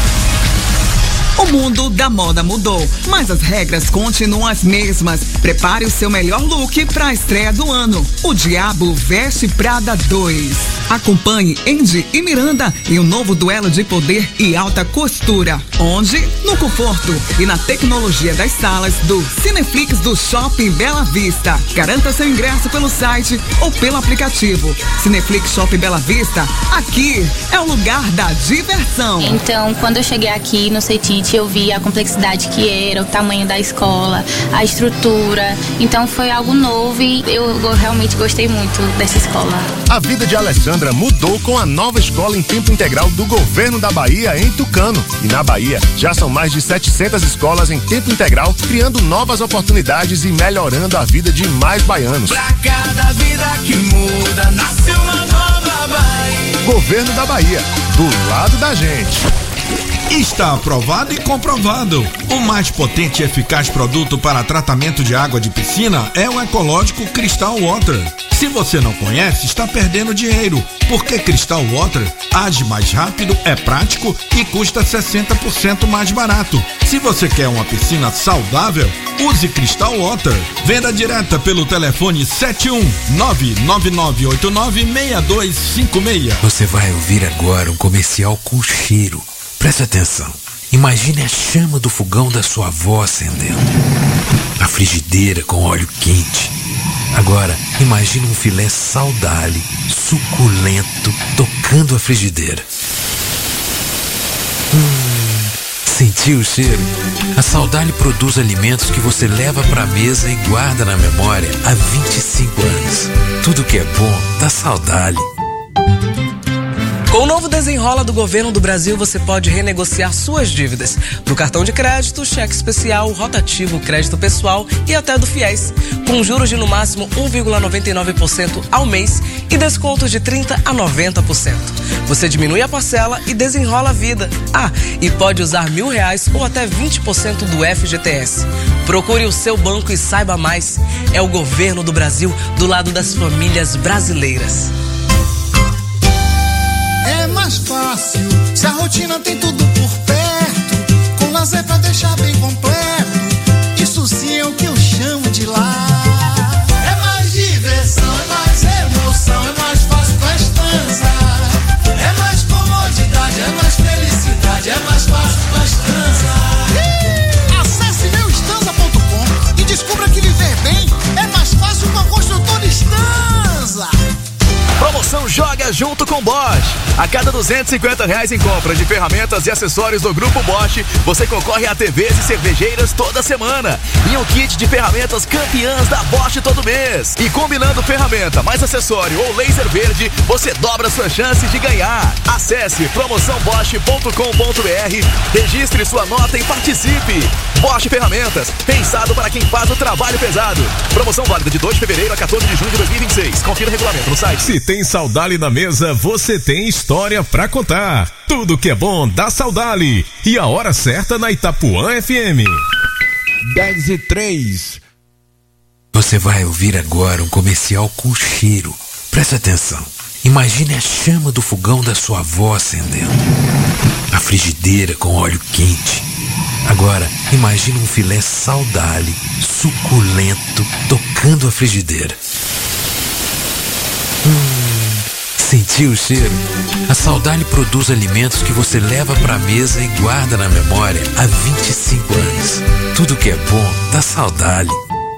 O mundo da moda mudou, mas as regras continuam as mesmas. Prepare o seu melhor look para a estreia do ano. O Diabo Veste Prada 2. Acompanhe Andy e Miranda em um novo duelo de poder e alta costura. Onde? No conforto e na tecnologia das salas do Cineflix do Shopping Bela Vista. Garanta seu ingresso pelo site ou pelo aplicativo. Cineflix Shopping Bela Vista, aqui é o lugar da diversão. Então, quando eu cheguei aqui no CETIT, eu vi a complexidade que era, o tamanho da escola, a estrutura. Então foi algo novo e eu realmente gostei muito dessa escola. A vida de Alessandra mudou com a nova escola em tempo integral do governo da Bahia em Tucano. E na Bahia já são mais de 700 escolas em tempo integral, criando novas oportunidades e melhorando a vida de mais baianos. Pra cada vida que muda, nasce uma nova Bahia. Governo da Bahia, do lado da gente. Está aprovado e comprovado. O mais potente e eficaz produto para tratamento de água de piscina é o ecológico Crystal Water. Se você não conhece, está perdendo dinheiro, porque Crystal Water age mais rápido, é prático e custa 60% mais barato. Se você quer uma piscina saudável, use Crystal Water. Venda direta pelo telefone 71999896256. Você vai ouvir agora um comercial com cheiro. Preste atenção. Imagine a chama do fogão da sua avó acendendo. A frigideira com óleo quente. Agora, imagine um filé saudale, suculento, tocando a frigideira. Sentiu o cheiro? A Saudale produz alimentos que você leva pra mesa e guarda na memória há 25 anos. Tudo que é bom da Saudale. Com o novo Desenrola do Governo do Brasil, você pode renegociar suas dívidas no cartão de crédito, cheque especial, rotativo, crédito pessoal e até do FIES, com juros de no máximo 1,99% ao mês e descontos de 30% a 90%. Você diminui a parcela e desenrola a vida. Ah, e pode usar R$1.000 ou até 20% do FGTS. Procure o seu banco e saiba mais. É o Governo do Brasil do lado das famílias brasileiras. É mais fácil se a rotina tem tudo por perto, com lazer pra deixar bem completo. Isso sim é o que eu chamo de lar. É mais diversão, é mais emoção, é mais fácil com a Estanza. É mais comodidade, é mais felicidade, é mais fácil com a Estanza. Acesse meuestanza.com e descubra que viver bem é mais fácil com a construtora Estanza. Promoção Joga Junto com Bosch. A cada R$250 em compra de ferramentas e acessórios do Grupo Bosch, você concorre a TVs e cervejeiras toda semana. E um kit de ferramentas campeãs da Bosch todo mês. E combinando ferramenta mais acessório ou laser verde, você dobra sua chance de ganhar. Acesse promoçãobosch.com.br, registre sua nota e participe. Bosch Ferramentas, pensado para quem faz o trabalho pesado. Promoção válida de 2 de fevereiro a 14 de junho de 2026. Confira o regulamento no site. Se tem Saudale na mesa, você tem história. história pra contar. Tudo que é bom dá Saudade. E a hora certa na Itapuã FM. 10:03. Você vai ouvir agora um comercial com cheiro. Presta atenção. Imagine a chama do fogão da sua avó acendendo. A frigideira com óleo quente. Agora, imagine um filé Saudade, suculento, tocando a frigideira. Sentiu o cheiro? A Saudade produz alimentos que você leva pra mesa e guarda na memória há 25 anos. Tudo que é bom dá Saudade.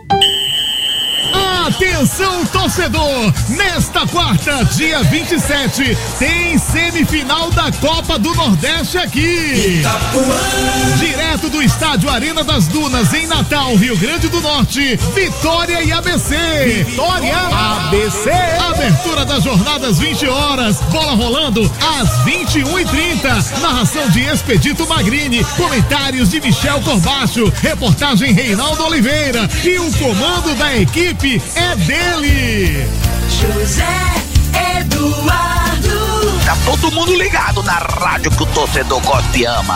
Atenção, torcedor! Nesta quarta, dia 27, tem semifinal da Copa do Nordeste aqui. Itapuã. Direto do estádio Arena das Dunas, em Natal, Rio Grande do Norte, Vitória e ABC. Vitória, ABC. Abertura das jornadas 20 horas, bola rolando às 21h30. Narração de Expedito Magrini, comentários de Michel Corbacho, reportagem Reinaldo Oliveira e o comando da equipe é dele, José Eduardo. Tá todo mundo ligado na rádio que o torcedor gosta e ama.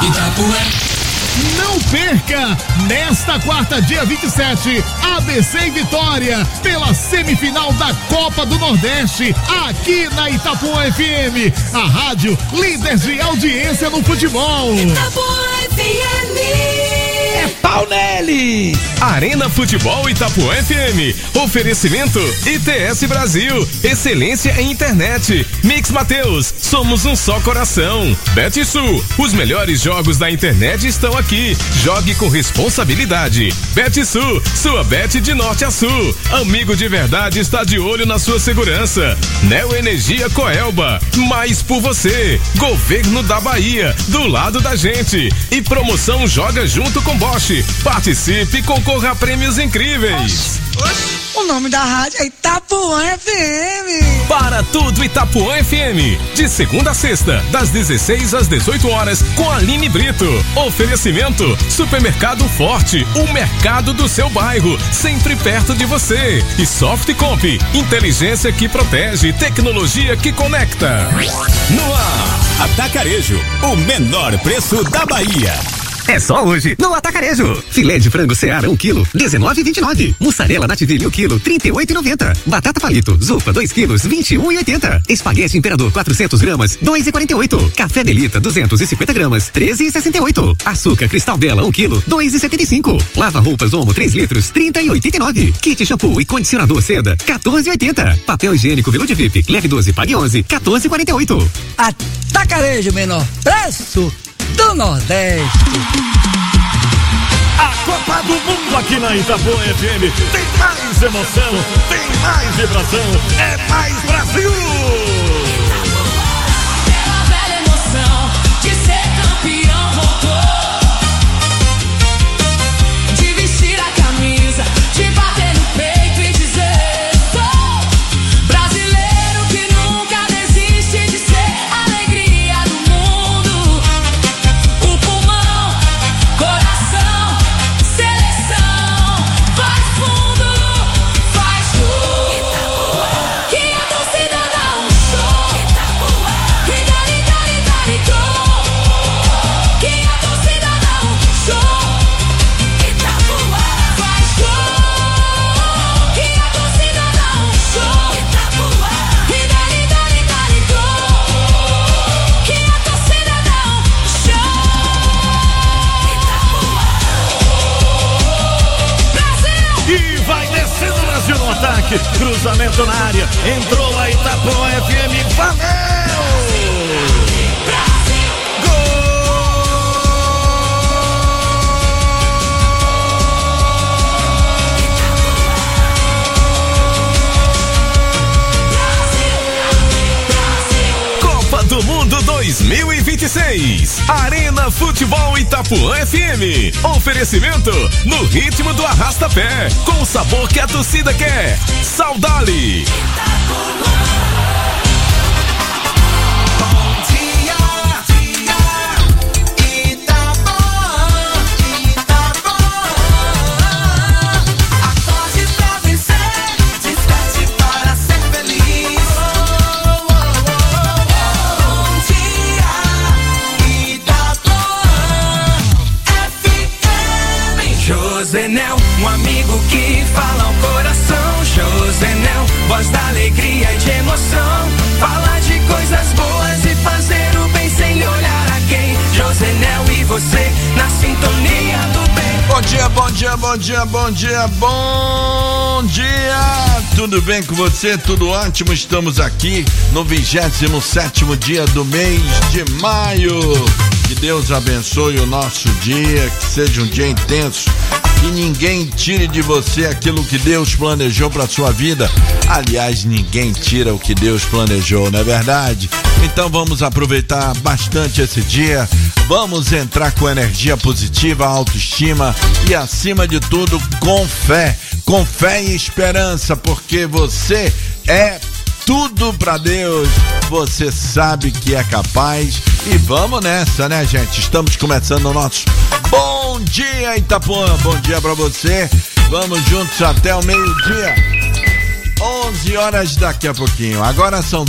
Não perca, nesta quarta, dia 27, ABC e Vitória, pela semifinal da Copa do Nordeste, aqui na Itapuã FM, a rádio líder de audiência no futebol. Itapuã FM. É pau nele! Arena Futebol Itapuã FM. Oferecimento ITS Brasil. Excelência em internet. Mix Mateus. Somos um só coração. BetSul. Os melhores jogos da internet estão aqui. Jogue com responsabilidade. BetSul. Sua bet de norte a sul. Amigo de verdade está de olho na sua segurança. Neo Energia Coelba. Mais por você. Governo da Bahia. Do lado da gente. E promoção Joga Junto com Bosch. Participe e concorra a prêmios incríveis. O nome da rádio é Itapuã FM. Para tudo Itapuã FM. De segunda a sexta, das 16 às 18 horas, com Aline Brito. Oferecimento Supermercado Forte, o mercado do seu bairro, sempre perto de você. E Softcomp, inteligência que protege, tecnologia que conecta. No ar, Atacarejo, o menor preço da Bahia. É só hoje, no Atacarejo. Filé de frango Seara 1 kg, 19,29. Mussarela Nativille 1 kg, 38,90. Batata palito, Zupa 2 kg, 21,80. Espaguete Imperador 400 gramas, 2,48. Café Belita 250 gramas, 13,68. Açúcar Cristal Bela 1 kg, 2,75. Lava roupas Omo 3 litros, 30,89. Kit shampoo e condicionador Seda, 14,80. Papel higiênico Velude VIP, leve 12, pague 11, 14,48. Atacarejo, menor preço do Nordeste. A Copa do Mundo aqui na Itapuã FM tem mais emoção, tem mais vibração, é mais Brasil! A velha emoção de ser campeão voltou, de vestir a camisa, de bater no peito e dizer: sou brasileiro que nunca desiste de ser alegria do mundo. O pulmão, coração, seleção, faz fundo, faz tudo. Que a torcida dá um show. Que dali, dali, dali, gol. Que a torcida dá um show. Faz gol. Que a torcida dá um show. Que dali, dali, dali, gol. Que a torcida dá um show. E vai descendo o Brasil no ataque, cruzamento na área, entrou a Itapuã FM, valeu! Copa do Mundo 2026. Arena Futebol Itapuã FM. Oferecimento no ritmo do arrasta-pé, com o sabor que a torcida quer. Saudade. Acorde pra vencer, desperte para ser feliz. amigo que fala ao coração. Josenel, voz da alegria e de emoção. Falar de coisas boas e fazer o bem sem olhar a quem. Josenel e você na sintonia do bem. Bom dia, bom dia, bom dia, bom dia, bom dia! Tudo bem com você? Tudo ótimo? Estamos aqui no 27º dia do mês de maio. Que Deus abençoe o nosso dia, que seja um dia intenso, que ninguém tire de você aquilo que Deus planejou para sua vida. Aliás, ninguém tira o que Deus planejou, não é verdade? Então vamos aproveitar bastante esse dia, vamos entrar com energia positiva, autoestima e acima de tudo com fé e esperança, porque você é tudo pra Deus, você sabe que é capaz e vamos nessa, né, gente? Estamos começando o nosso Bom Dia Itapuã, bom dia pra você, vamos juntos até o meio-dia, 11 horas daqui a pouquinho, agora são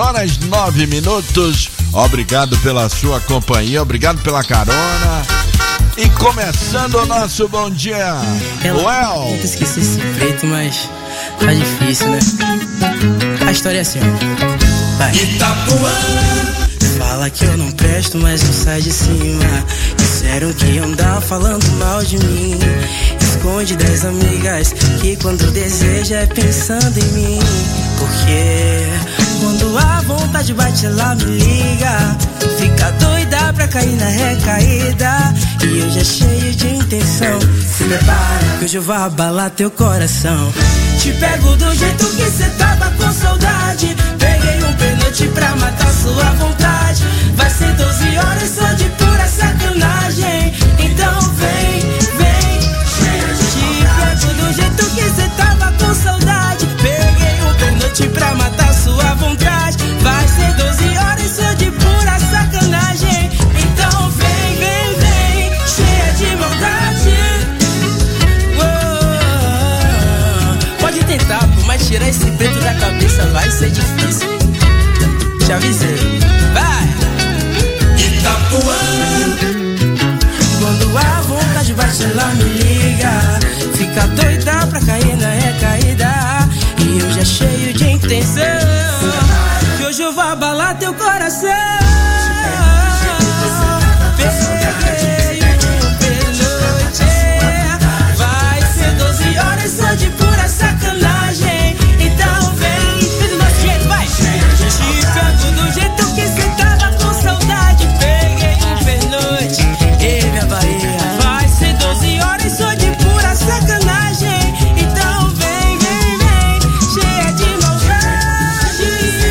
10h09, obrigado pela sua companhia, obrigado pela carona. E começando o nosso Bom Dia. Eu esqueci esse preto, mas tá difícil, né? A história é assim, ó. Vai. Itapuã. Fala que eu não presto, mas eu saio de cima. Disseram que iam andar falando mal de mim. Esconde 10 amigas que quando deseja é pensando em mim. Porque quando a vontade bate ela me liga. Fica doida pra cair na recaída. E eu já cheio de intenção. Se prepara que hoje eu vou abalar teu coração. Te pego do jeito que cê tava com saudade. Peguei um pênalti pra matar sua vontade. Vai ser 12 horas só de pura sacanagem. Então vem, vem. Te pego do jeito que cê tava com saudade. Peguei um pênalti pra matar sua vontade. Vai ser 12 horas só de pura sacanagem. Então vem, vem, vem. Cheia de maldade. Pode tentar, pô, mas tirar esse preto da cabeça vai ser difícil. Te avisei, vai! Itapuã. Quando a vontade bate, ela me liga. Fica doida pra cair na recaída. E eu já cheio de intenção. Que hoje eu vou abalar teu coração. Vai ser 12 horas só de pura sacanagem. Então vem, do nosso jeito, vai. Te pego do jeito que cê tava com saudade. Peguei um pernoite, minha Bahia. Vai ser 12 horas só de pura sacanagem. Então vem, vem, vem, cheia de maldade.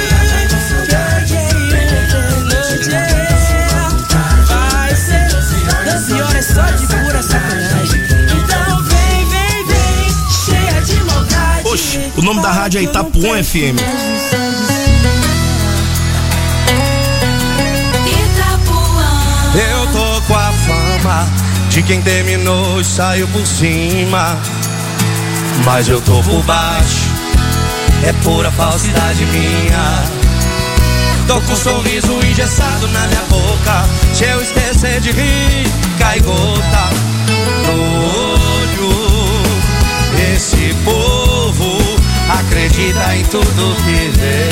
Vai ser 12 horas só de pura sacanagem. Então vem, vem, vem, cheia de maldade. Oxe, o nome da rádio é Itapuã FM. Eu tô com a fama de quem terminou e saiu por cima. Mas eu tô por baixo, é pura falsidade minha. Tô com um sorriso engessado na minha boca. Se eu esquecer de rir, cai gota no olho. Esse povo acredita em tudo que vê.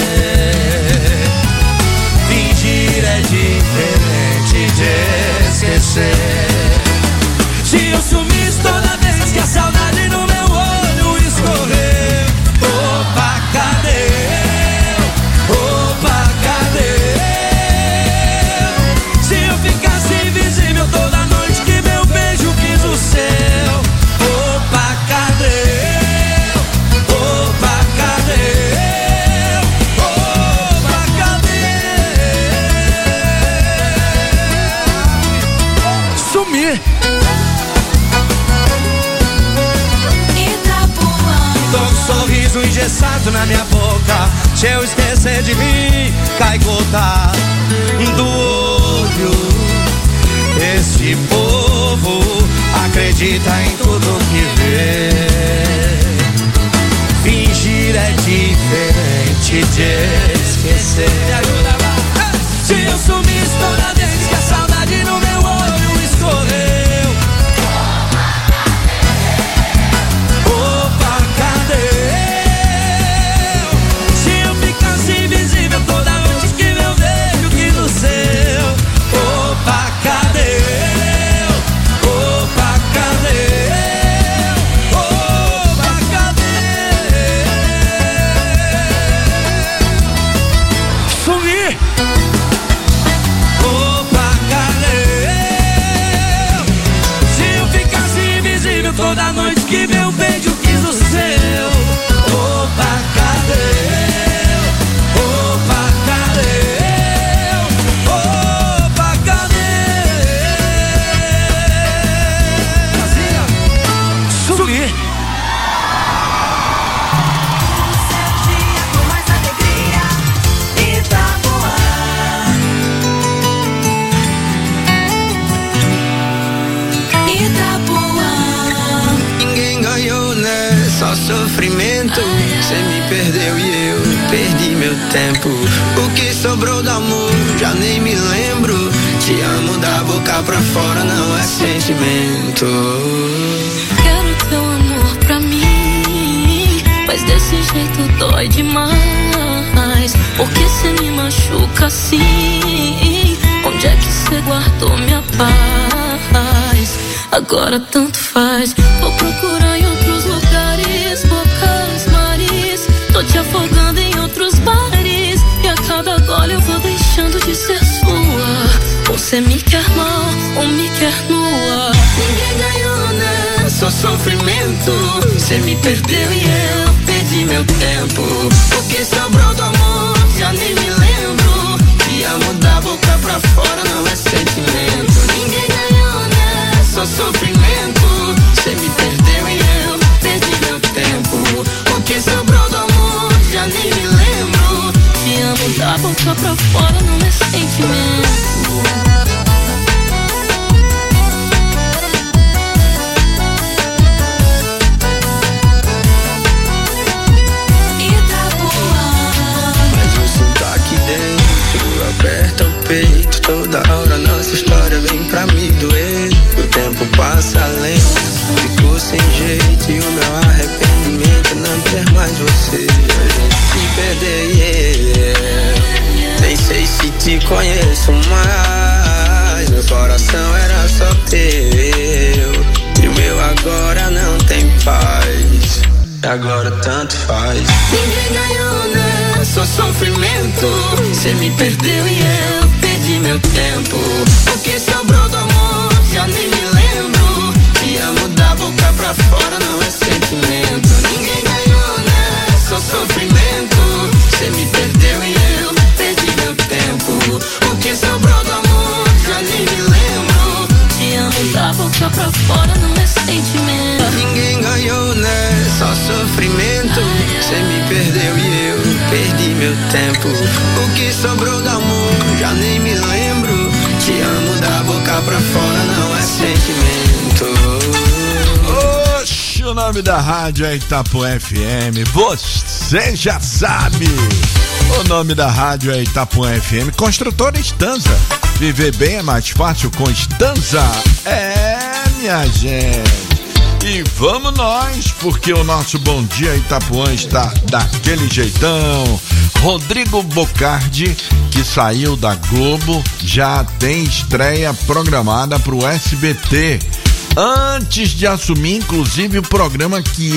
Fingir é diferente de esquecer. Se eu sumisse toda vez que a saudade no meu olho escorreu. Opa, cadê eu? Opa, cadê eu? Se eu ficasse invisível toda noite que meu beijo quis o céu. Opa, cadê eu? Opa, cadê eu? Opa, cadê eu? Sumir. Tô com um sorriso engessado na minha boca. Se eu esquecer de mim, cai gota do olho. Esse povo acredita em tudo que vê. Fingir é diferente de esquecer. Me ajuda lá. Se eu sumisse toda vez que a saudade no meu olho escorreu. só sofrimento. Cê me perdeu e eu perdi meu tempo. O que sobrou do amor, já nem me lembro. Te amo da boca pra fora, não é sentimento. Quero teu amor pra mim, mas desse jeito dói demais. Porque cê me machuca assim? Onde é que cê guardou minha paz? Agora tanto faz. Vou procurar em outros lugares, bocas, mares. Tô te afogando em outros bares. E a cada gole eu vou deixando de ser sua. Você me quer mal ou me quer nua. Ninguém ganhou, né? Só sofrimento. Você me perdeu e eu perdi meu tempo. O que sobrou do amor, já nem me lembro. Te amo da boca pra fora, não é sentimento. Ninguém ganhou, né? Só sofrimento. Você me perdeu e eu perdi meu tempo. O que sobrou do amor, já nem me lembro. Te amo da boca pra fora, não é sentimento. Aperta o peito, toda hora nossa história vem pra me doer. O tempo passa lento, ficou sem jeito. E o meu arrependimento é não ter mais você. A gente se perder, nem sei se te conheço mais. Meu coração era só teu, e o meu agora não tem paz. Agora tanto faz. Ninguém ganhou, né? Só sofrimento. Cê me perdeu e eu perdi meu tempo. O que sobrou do amor, já nem me lembro. Te amo da boca pra fora, não é sentimento. Ninguém ganhou, né? Só sofrimento. Cê me perdeu e eu perdi meu tempo. O que sobrou do amor, já nem me lembro. Te amo da boca pra fora, não é sentimento. Ninguém ganhou, né? Só sofrimento. Cê me perdeu e eu perdi meu tempo. O que sobrou do amor, já nem me lembro. Te amo da boca pra fora, não é sentimento. Oxe, o nome da rádio é Itapuã FM, você já sabe. O nome da rádio é Itapuã FM, Construtora Estanza. Viver bem é mais fácil com Estanza. É, minha gente. E vamos nós, porque o nosso Bom Dia Itapuã está daquele jeitão. Rodrigo Bocardi, que saiu da Globo, já tem estreia programada para o SBT. Antes de assumir, inclusive, o programa que